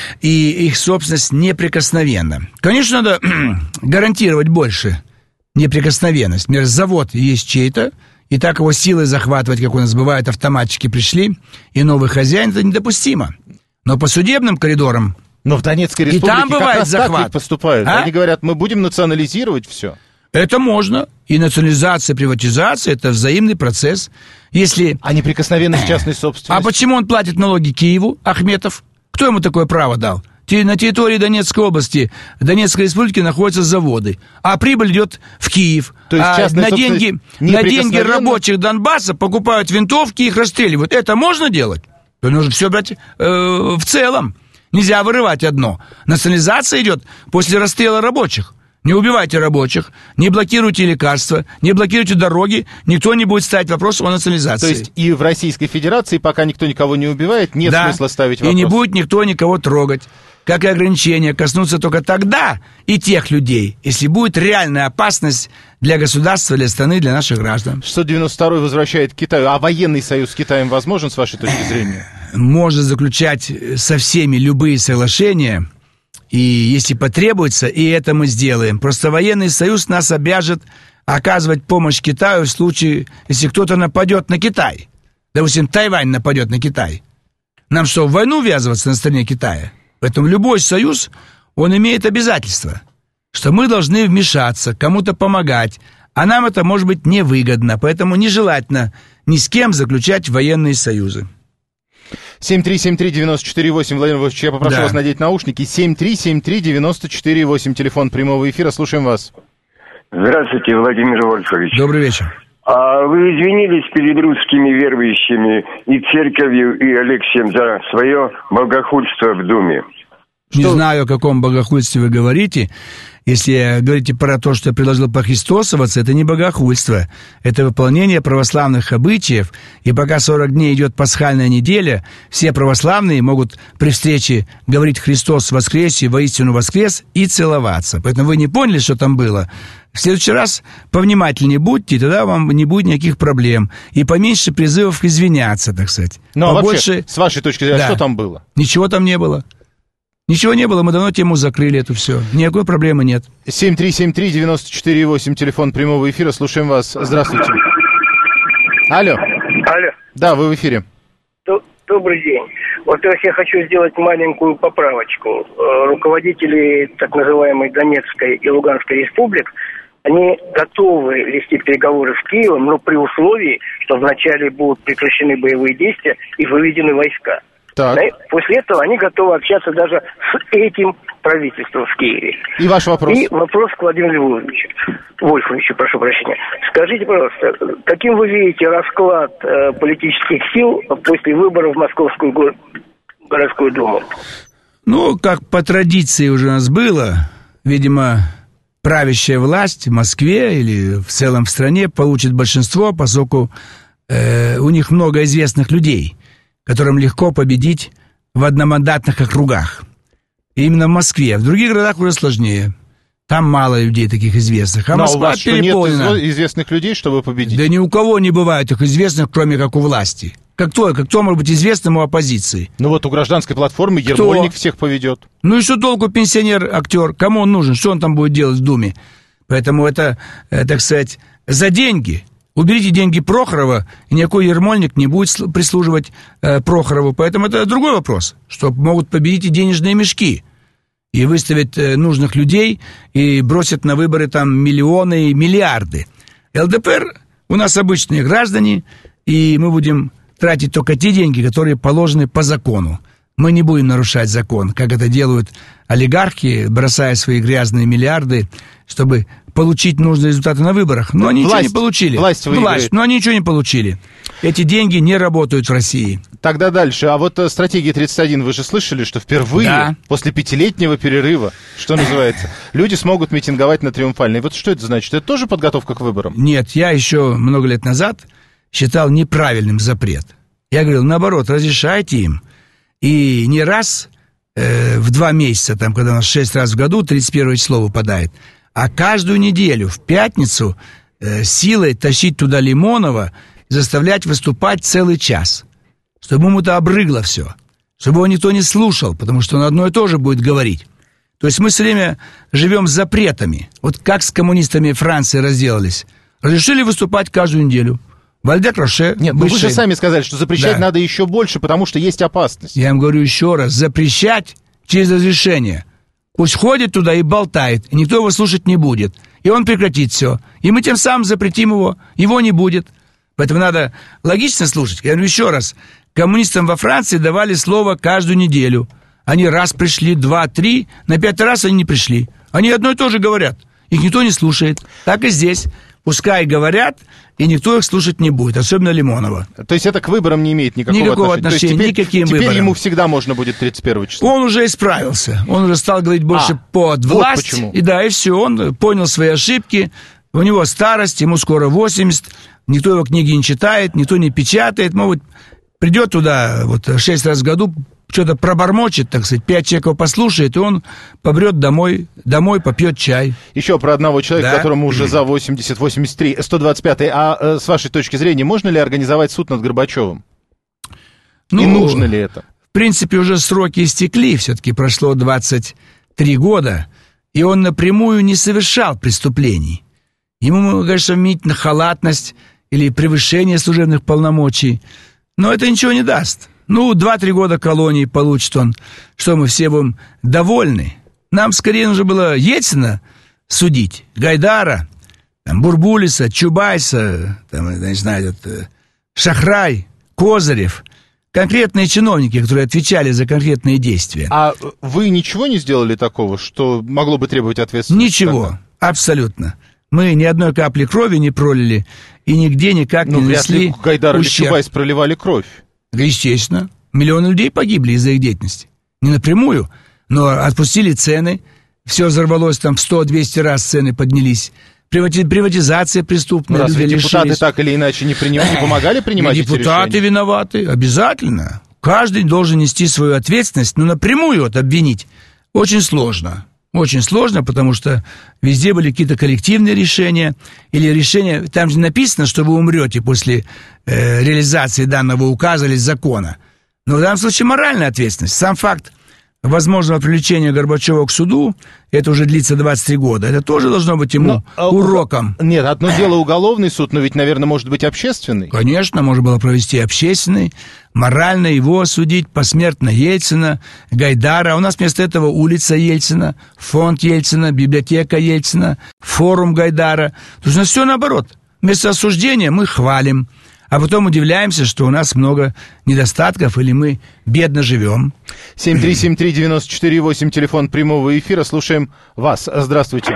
и их собственность неприкосновенна. Конечно, надо гарантировать больше неприкосновенность. Например, завод есть чей-то, и так его силой захватывать, как у нас бывает, автоматчики пришли, и новый хозяин, это недопустимо. Но по судебным коридорам... Но в Донецкой республике и там бывает как раз захват. Так поступают. А? Они говорят, мы будем национализировать все. Это можно. И национализация, приватизация – это взаимный процесс. Если... А неприкосновенность частной собственности? А почему он платит налоги Киеву, Ахметов? Кто ему такое право дал? На территории Донецкой области, Донецкой республики находятся заводы, а прибыль идет в Киев. То есть а на деньги, на деньги рабочих Донбасса покупают винтовки и их расстреливают. Это можно делать? То нужно все брать э, в целом. Нельзя вырывать одно. Национализация идет после расстрела рабочих. Не убивайте рабочих, не блокируйте лекарства, не блокируйте дороги, никто не будет ставить вопрос о национализации. То есть и в Российской Федерации, пока никто никого не убивает, нет да, смысла ставить вопрос. И не будет никто никого трогать. Как и ограничения коснутся только тогда и тех людей, если будет реальная опасность для государства, для страны, для наших граждан. шестьсот девяносто второй возвращает к Китаю. А военный союз с Китаем возможен, с вашей точки зрения? Можно заключать со всеми любые соглашения, и если потребуется, и это мы сделаем. Просто военный союз нас обяжет оказывать помощь Китаю в случае, если кто-то нападет на Китай. Допустим, Тайвань нападет на Китай. Нам что, в войну ввязываться на стороне Китая? Поэтому любой союз, он имеет обязательство, что мы должны вмешаться, кому-то помогать, а нам это может быть невыгодно, поэтому нежелательно ни с кем заключать военные союзы. семь три семь три девять четыре восемь, Владимир Владимирович, я попрошу да. вас надеть наушники. семь три семь три девять четыре восемь, телефон прямого эфира, слушаем вас. Здравствуйте, Владимир Вольфович. Добрый вечер. А вы извинились перед русскими верующими и церковью, и Алексеем за свое богохульство в Думе? Не Что? знаю, о каком богохульстве вы говорите. Если говорите про то, что я предложил похристосоваться, это не богохульство. Это выполнение православных обычаев. И пока сорок дней идет пасхальная неделя, все православные могут при встрече говорить «Христос воскресе, воистину воскрес» и целоваться. Поэтому вы не поняли, что там было. В следующий раз повнимательнее будьте, и тогда вам не будет никаких проблем. И поменьше призывов извиняться, так сказать. Ну, а побольше... вообще, с вашей точки зрения, да. что там было? Ничего там не было. Ничего не было, мы давно тему закрыли эту все. Никакой проблемы нет. семь три семь три девять четыре восемь, телефон прямого эфира, слушаем вас. Здравствуйте. Алло. Алло. Да, вы в эфире. Добрый день. Вот я хочу сделать маленькую поправочку. Руководители так называемой Донецкой и Луганской республик, они готовы вести переговоры с Киевом, но при условии, что вначале будут прекращены боевые действия и выведены войска. Так. После этого они готовы общаться даже с этим правительством в Киеве. И ваш вопрос? И вопрос к Владимиру Владимировичу. Вольфовичу, прошу прощения. Скажите, пожалуйста, каким вы видите расклад э, политических сил после выборов в Московскую го- городскую думу? Ну, как по традиции уже у нас было, видимо, правящая власть в Москве или в целом в стране получит большинство, поскольку э, у них много известных людей, которым легко победить в одномандатных округах. И именно в Москве. В других городах уже сложнее. Там мало людей таких известных. А Но Москва у вас переполнена. Что, нет известных людей, чтобы победить? Да ни у кого не бывает их известных, кроме как у власти. Как кто, как кто может быть известным у оппозиции? Ну вот у гражданской платформы Ермольник всех поведет. Ну и что толку пенсионер-актер? Кому он нужен? Что он там будет делать в Думе? Поэтому это, э, так сказать, за деньги. Уберите деньги Прохорова, и никакой Ермольник не будет прислуживать э, Прохорову. Поэтому это другой вопрос, что могут победить и денежные мешки. и выставят нужных людей, и бросят на выборы там миллионы и миллиарды. ЛДПР у нас обычные граждане, и мы будем тратить только те деньги, которые положены по закону. Мы не будем нарушать закон, как это делают олигархи, бросая свои грязные миллиарды, чтобы получить нужные результаты на выборах. Но они власть, ничего не получили. Власть, власть, но они ничего не получили. Эти деньги не работают в России. Тогда дальше. А вот стратегия тридцать один, вы же слышали, что впервые да. после пятилетнего перерыва, что называется, люди смогут митинговать на Триумфальной. Вот что это значит? Это тоже подготовка к выборам? Нет, я еще много лет назад считал неправильным запрет. Я говорил, наоборот, разрешайте им. И не раз э, в два месяца, там, когда у нас шесть раз в году, тридцать первое число выпадает, а каждую неделю в пятницу э, силой тащить туда Лимонова, заставлять выступать целый час, чтобы ему-то обрыгло все, чтобы его никто не слушал, потому что он одно и то же будет говорить. То есть мы все время живем с запретами. Вот как с коммунистами Франции разделались. Разрешили выступать каждую неделю. Вальдек-Роше. Нет, ну вы же сами сказали, что запрещать да. надо еще больше, потому что есть опасность. Я вам говорю еще раз, запрещать через разрешение. Пусть ходит туда и болтает, и никто его слушать не будет. И он прекратит все. И мы тем самым запретим его, его не будет. Поэтому надо логично слушать. Я говорю еще раз, коммунистам во Франции давали слово каждую неделю. Они раз пришли, два, три, на пятый раз они не пришли. Они одно и то же говорят. Их никто не слушает. Так и здесь. Пускай говорят, и никто их слушать не будет, особенно Лимонова. То есть это к выборам не имеет никакого, никакого отношения? отношения? Теперь, никаким теперь выборам. Ему всегда можно будет тридцать первого числа? Он уже исправился. Он уже стал говорить больше а, под вот власть. Почему. И да, и все. Он понял свои ошибки. У него старость, ему скоро восемьдесят. Никто его книги не читает, никто не печатает. Может, придет туда вот шесть раз в году, что-то пробормочет, так сказать, пять человек послушает, и он побрет домой, домой попьет чай. Еще про одного человека, да? которому уже за восемьдесят, восемьдесят три, сто двадцать пятый. А э, с вашей точки зрения, можно ли организовать суд над Горбачевым? Ну, и нужно ли это? В принципе, уже сроки истекли, все-таки прошло двадцать три года, и он напрямую не совершал преступлений. Ему, конечно, вменить на халатность или превышение служебных полномочий, но это ничего не даст. Ну, два-три года колонии получит он, что мы все будем довольны. Нам скорее нужно было Ельцина судить, Гайдара, там, Бурбулиса, Чубайса, там, я не знаю, этот, Шахрай, Козырев. Конкретные чиновники, которые отвечали за конкретные действия. А вы ничего не сделали такого, что могло бы требовать ответственности? Ничего, тогда? Абсолютно. Мы ни одной капли крови не пролили и нигде никак ну, не нанесли ущерб. Гайдар или Чубайс проливали кровь. Естественно. Миллионы людей погибли из-за их деятельности. Не напрямую, но отпустили цены. Все взорвалось, там в сто-двести раз цены поднялись. Привати... Приватизация преступная. Разве депутаты лишились. Так или иначе не, приним... не помогали принимать и эти решения? Депутаты виноваты, обязательно. Каждый должен нести свою ответственность, но напрямую вот обвинить очень сложно. Очень сложно, потому что везде были какие-то коллективные решения или решения, там же написано, что вы умрете после э, реализации данного указа или закона. Но в данном случае моральная ответственность. Сам факт возможного привлечения Горбачева к суду, это уже длится двадцать три года, это тоже должно быть ему но, уроком. Нет, одно дело уголовный суд, но ведь, наверное, может быть общественный. Конечно, можно было провести общественный, морально его осудить, посмертно Ельцина, Гайдара. У нас вместо этого улица Ельцина, фонд Ельцина, библиотека Ельцина, форум Гайдара. То есть у нас все наоборот. Вместо осуждения мы хвалим, а потом удивляемся, что у нас много недостатков, или мы бедно живем. семь три семь три девять четыре восемь, телефон прямого эфира. Слушаем вас. Здравствуйте.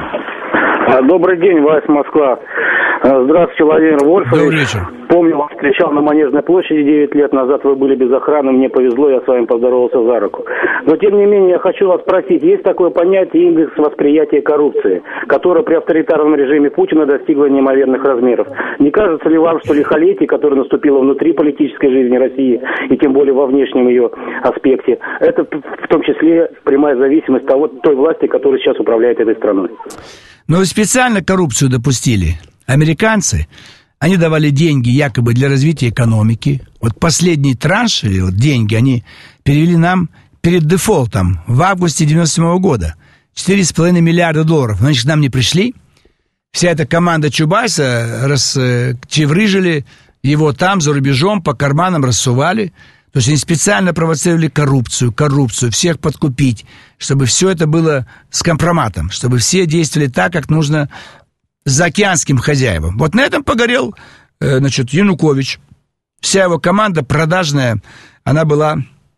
Добрый день, Вась, Москва. Здравствуйте, Владимир Вольфович. Добрый вечер. Помню, вас встречал на Манежной площади девять лет назад. Вы были без охраны, мне повезло, я с вами поздоровался за руку. Но, тем не менее, я хочу вас спросить. Есть такое понятие индекс восприятия коррупции, которое при авторитарном режиме Путина достигло неимоверных размеров. Не кажется ли вам, что лихолетие, которое наступило внутри политической жизни России, и тем более во внешнем ее аспекте, это в том числе прямая зависимость того, той власти, которая сейчас управляет этой страной? Но специально коррупцию допустили. Американцы, они давали деньги якобы для развития экономики. Вот последний транш, или вот деньги, они перевели нам перед дефолтом в августе девяносто седьмого года. четыре с половиной миллиарда долларов. Значит, к нам не пришли. Вся эта команда Чубайса расчеврыжили его там, за рубежом, по карманам рассували. То есть они специально провоцировали коррупцию, коррупцию, всех подкупить, чтобы все это было с компроматом, чтобы все действовали так, как нужно заокеанским хозяевам. Вот на этом погорел, э, значит, Янукович. Вся его команда продажная, она была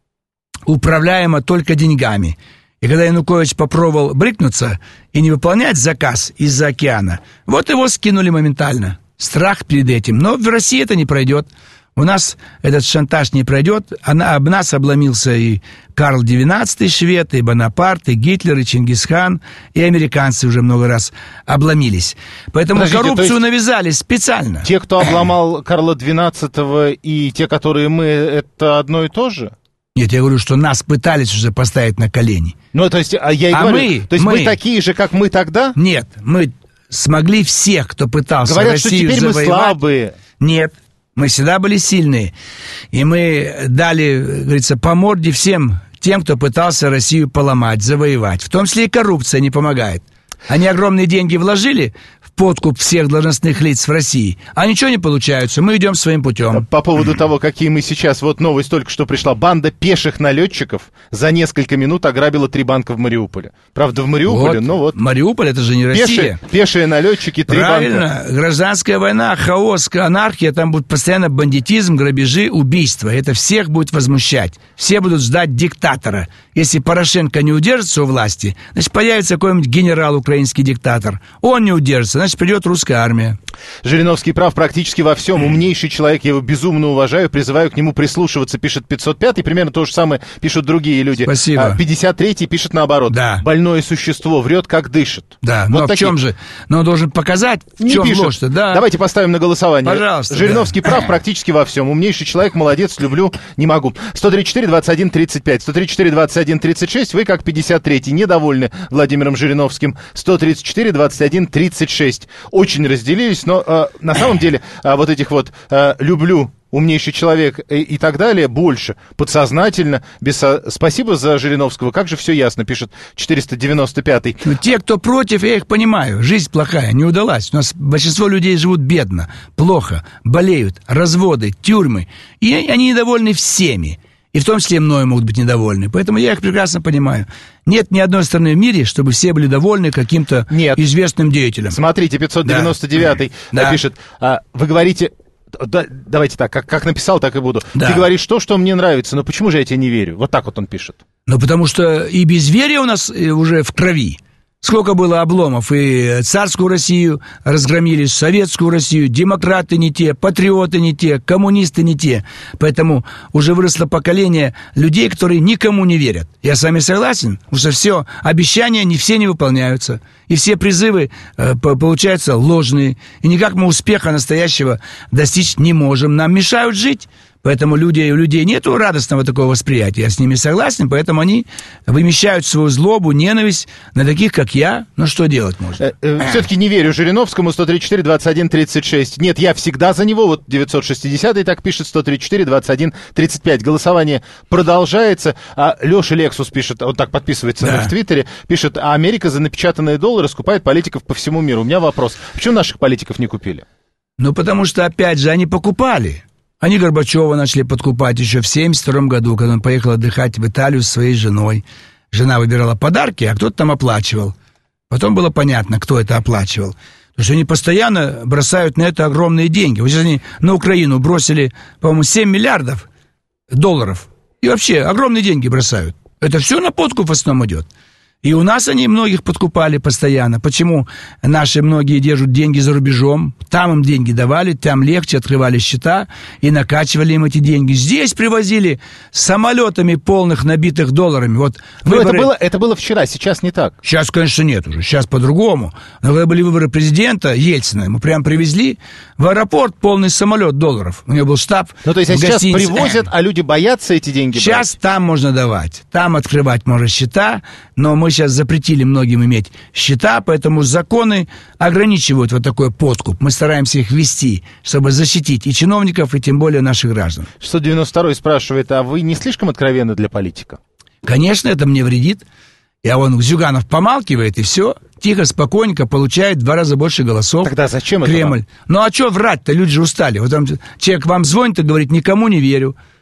управляема только деньгами. И когда Янукович попробовал брыкнуться и не выполнять заказ из-за океана, вот его скинули моментально. Страх перед этим. Но в России это не пройдет. У нас этот шантаж не пройдет. Она, об нас обломился и Карл девятнадцатый швед, и Бонапарт, и Гитлер, и Чингисхан, и американцы уже много раз обломились. Поэтому Подождите, коррупцию навязали специально. Те, кто обломал Карла двенадцатого, и те, которые мы, это одно и то же? Нет, я говорю, что нас пытались уже поставить на колени. Ну, то есть, а я и а говорю, мы, то есть мы, мы такие же, как мы тогда? Нет, мы смогли всех, кто пытался Говорят, Россию что теперь завоевать. Мы слабые. Нет, мы всегда были сильные. И мы дали, говорится, по морде всем тем, кто пытался Россию поломать, завоевать. В том числе и коррупция не помогает. Они огромные деньги вложили в подкуп всех должностных лиц в России, а ничего не получается. Мы идем своим путем. По поводу того, какие мы сейчас... Вот новость только что пришла. Банда пеших налетчиков за несколько минут ограбила три банка в Мариуполе. Правда, в Мариуполе, вот. но вот... Мариуполь — это же не Россия. Пешие, пешие налетчики, три Правильно. банка. Правильно. Гражданская война, хаос, анархия. Там будет постоянно бандитизм, грабежи, убийства. Это всех будет возмущать. Все будут ждать диктатора. Если Порошенко не удержится у власти, значит, появится какой-нибудь генерал, украинский диктатор. Он не удержится, значит, придет русская армия. Жириновский прав практически во всем. Умнейший человек, я его безумно уважаю, призываю к нему прислушиваться, пишет пятьсот пятый. Примерно то же самое пишут другие люди. Спасибо. пятьдесят третий пишет наоборот. Да. Больное существо, врет, как дышит. Да, вот но такие. в чем же? Но он должен показать, в не чем пишет. ложь-то. Да. Давайте поставим на голосование. Пожалуйста. Жириновский да. прав практически во всем. Умнейший человек, молодец, люблю, не могу. сто тридцать четыре двадцать один тридцать пять, сто тридцать четыре двадцать один тридцать шесть. Вы, как пятьдесят третий, недовольны Владимиром Жириновским. сто тридцать четыре двадцать один тридцать шесть. Очень разделились, но э, на самом деле э, вот этих вот э, «люблю», «умнейший человек» и, и так далее больше. Подсознательно. Без, спасибо за Жириновского. Как же все ясно, пишет четыреста девяносто пятый. Ну, те, кто против, я их понимаю. Жизнь плохая, не удалась. У нас большинство людей живут бедно, плохо, болеют, разводы, тюрьмы. И они недовольны всеми. И в том числе мною могут быть недовольны. Поэтому я их прекрасно понимаю. Нет ни одной страны в мире, чтобы все были довольны каким-то Нет. известным деятелем. Смотрите, пятьсот девяносто девятый да. пишет, а, вы говорите... Да, давайте так, как, как написал, так и буду. Да. Ты говоришь то, что мне нравится, но почему же я тебе не верю? Вот так вот он пишет. Ну, потому что и безверие у нас уже в крови. Сколько было обломов, и царскую Россию разгромили, советскую Россию, демократы не те, патриоты не те, коммунисты не те. Поэтому уже выросло поколение людей, которые никому не верят. Я с вами согласен, потому что все обещания не все не выполняются. И все призывы э, получаются ложные. И никак мы успеха настоящего достичь не можем. Нам мешают жить. Поэтому люди, у людей нет радостного такого восприятия. Я с ними согласен, поэтому они вымещают свою злобу, ненависть на таких, как я. Ну, что делать можно? Э, э, все-таки не верю Жириновскому. Сто тридцать четыре двадцать один тридцать шесть. Нет, я всегда за него. Вот девятьсот шестидесятый так пишет. Сто тридцать четыре двадцать один тридцать пять. Голосование продолжается. А Леша Лексус пишет, он так подписывается да. в Твиттере, пишет, а Америка за напечатанные доллары скупает политиков по всему миру. У меня вопрос. Почему наших политиков не купили? Ну, потому что, опять же, они покупали. Они Горбачева начали подкупать еще в семьдесят втором году, когда он поехал отдыхать в Италию с своей женой. Жена выбирала подарки, а кто-то там оплачивал. Потом было понятно, кто это оплачивал. Потому что они постоянно бросают на это огромные деньги. Вот сейчас они на Украину бросили, по-моему, семь миллиардов долларов. И вообще огромные деньги бросают. Это все на подкуп в основном идет. И у нас они многих подкупали постоянно. Почему наши многие держат деньги за рубежом? Там им деньги давали, там легче открывали счета и накачивали им эти деньги. Здесь привозили самолетами полных, набитых долларами. Вот Ну, выборы... это было, это было вчера, сейчас не так. Сейчас, конечно, нет уже. Сейчас по-другому. Но когда были выборы президента Ельцина, ему прям привезли в аэропорт полный самолет долларов. У него был штаб. Ну, то есть, а в сейчас гостинице. привозят, а люди боятся эти деньги Сейчас брать? там можно давать. Там открывать можно счета, но мы сейчас запретили многим иметь счета, поэтому законы ограничивают вот такой подкуп. Мы стараемся их ввести, чтобы защитить и чиновников, и тем более наших граждан. шестьсот девяносто второй спрашивает, а вы не слишком откровенны для политика? Конечно, это мне вредит. Я вон, Зюганов помалкивает, и все, тихо, спокойненько получает в два раза больше голосов. Тогда зачем это Кремль. вам? Ну а что врать-то, люди же устали. Вот там человек вам звонит и говорит, никому не верю.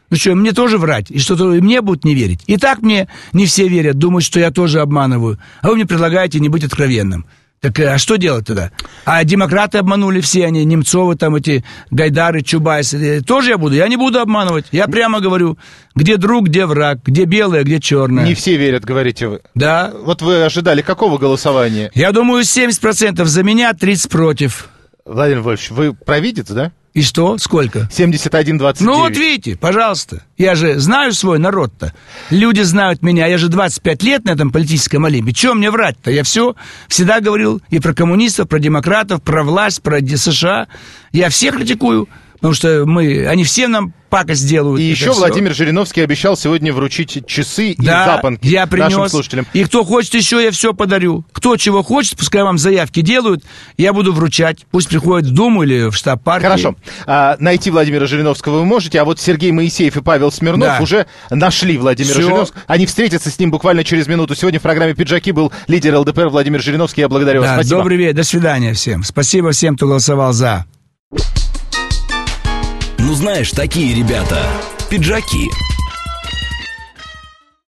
Ну что, мне тоже врать? И что-то мне будут не верить? И так мне не все верят, думают, что я тоже обманываю. А вы мне предлагаете не быть откровенным. Так а что делать тогда? А демократы обманули все они, Немцовы, там эти Гайдары, Чубайсы. Тоже я буду? Я не буду обманывать. Я прямо говорю, где друг, где враг, где белое, где черное. Не все верят, говорите вы. Да. Вот вы ожидали какого голосования? Я думаю, семьдесят процентов за меня, тридцать против. Владимир Вольфович, вы провидец, да? И что? Сколько? семьдесят один двадцать девять. Ну вот видите, пожалуйста. Я же знаю свой народ-то. Люди знают меня. Я же двадцать пять лет на этом политическом олимпе. Чего мне врать-то? Я все всегда говорил и про коммунистов, про демократов, про власть, про США. Я всех критикую. Потому что мы, они все нам пакость делают. И еще все. Владимир Жириновский обещал сегодня вручить часы да, и запонки я принес. Нашим слушателям. И кто хочет еще, я все подарю. Кто чего хочет, пускай вам заявки делают, я буду вручать. Пусть приходят в Думу или в штаб партии. Хорошо. А, найти Владимира Жириновского вы можете, а вот Сергей Моисеев и Павел Смирнов да. уже нашли Владимира все. Жириновского. Они встретятся с ним буквально через минуту. Сегодня в программе «Пиджаки» был лидер эл дэ пэ эр Владимир Жириновский. Я благодарю да, вас. Спасибо. Добрый вечер. До свидания всем. Спасибо всем, кто голосовал за. Ну, знаешь, такие ребята, пиджаки.